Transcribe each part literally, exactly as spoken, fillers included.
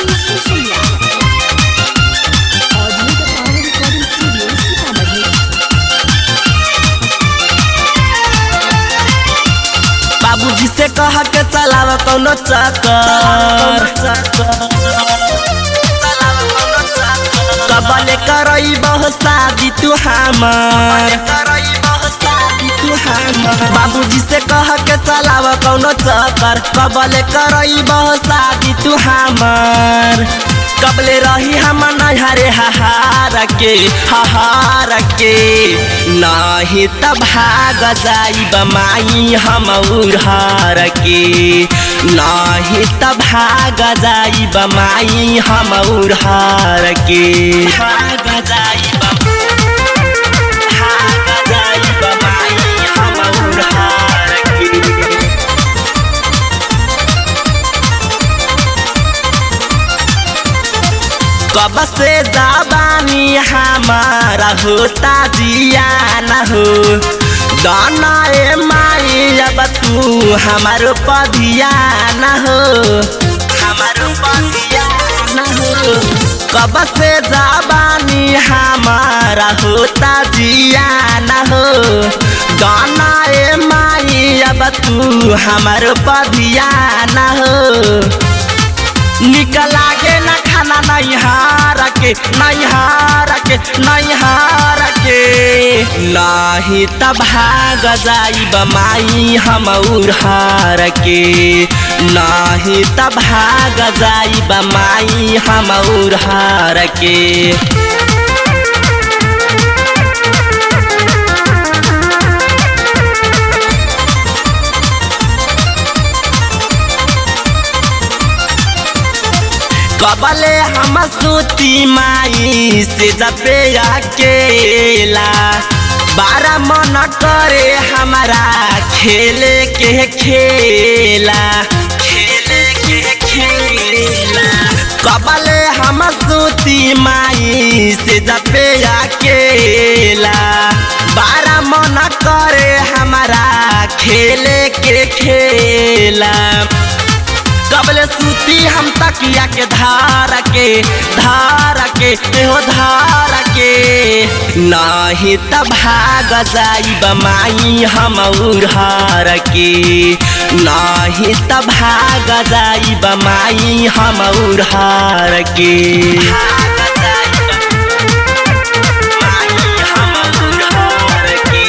बाबूजी से कह के चलाव कौनो चक्कर कबले करई बहु शादी तू हमार बाबूजी से कह के चलाव कौनो चक्कर कबले करई बहु शादी तू हमार कबले रही हम नहरे हाहार के हाहार के नाही त भाग जाई बमाई हम उधार के नाही त भाग जाई बमाई हम उधार के भाग जाई भाग जाई बमाई हम उधार के कब से जवानी हमारा होता जिया न हो गाना ए माई अब तू हमारो पधिया न हो हमारो पधिया न हो कब से जवानी हमारा होता जिया न हो गाना ए माई अब तू हमारो पधिया न हो निकला के न खाना नहीं हार के नहीं हार के नहीं हार के नाही त भाग जाई बमाई हम उधार के नाही त भाग जाई बमाई हम उधार के कबले हम सूती माई से जपे अकेला बारह मन करे हमारा खेले के खेला खेले के खेला कबले हम सूती माई से जपे अकेला बारह मन करे हमारा खेले के खेला कबले सूती हम तकिया के धार के धार के हो धार के नाही त भाग जाई बमाई हम उधार के नाही त भाग जाई बमाई हम उधार के भाग जाई बमाई हम उधार के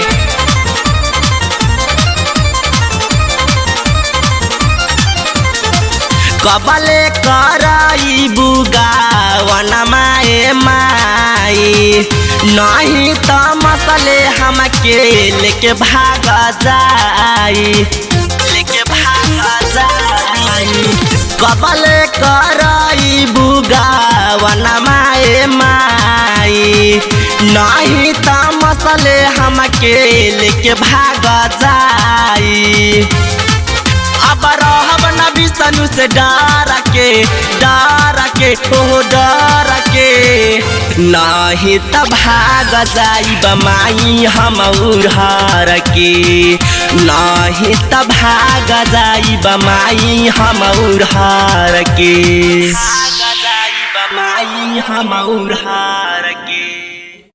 कबले कराई बुगावन माए माई नहीं त मसले हम के लेके भाग जाई लेके भाग जाई कबले कराई बुगावन माए माई नहीं त मसले हम के लेके भाग जाई अब रहब न बिसनु से डर के डर के ओ डर के नाही त भाग जाई बमाई हम उधार के नाही त भाग जाई बमाई हम उधार के भाग जाई बमाई हम उधार के।